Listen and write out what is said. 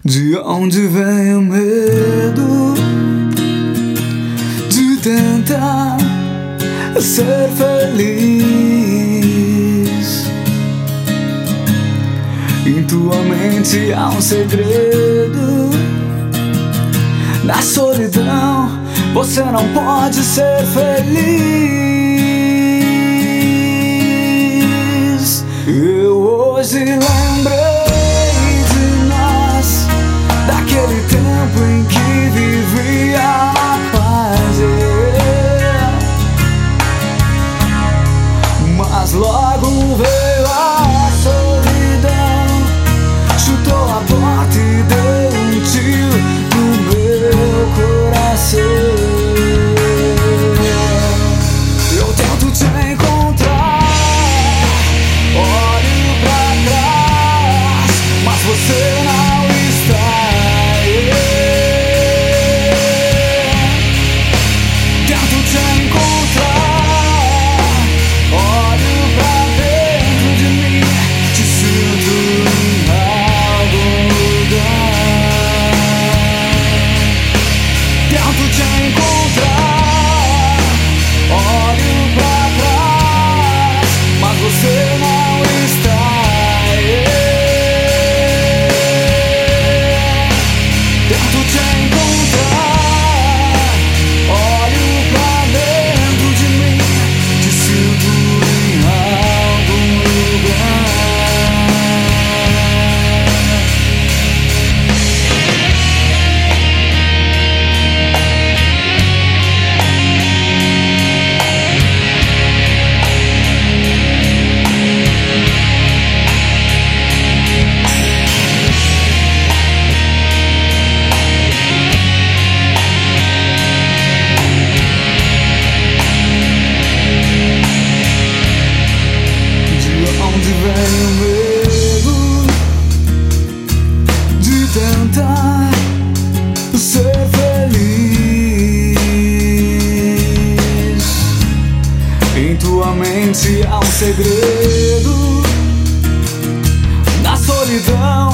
De onde vem o medo de tentar ser feliz? Em tua mente há um segredo. Na solidão você não pode ser feliz. Eu hoje lembrei de nós, daquele tempo em que vivia a paz, mas logo veio a solidão, chutou a porta e deu um tiro no meu coração. Eu tento te encontrar, olho pra trás, mas você não está. Tento te encontrar, olho pra dentro de mim, te sinto em algum lugar. Tento te encontrar, olho pra trás, mas você não está. Tento te encontrar, olho pra dentro de mim, te sinto em algum lugar. De onde vem o medo de tentar ser feliz? Em tua mente há um segredo. Na solidão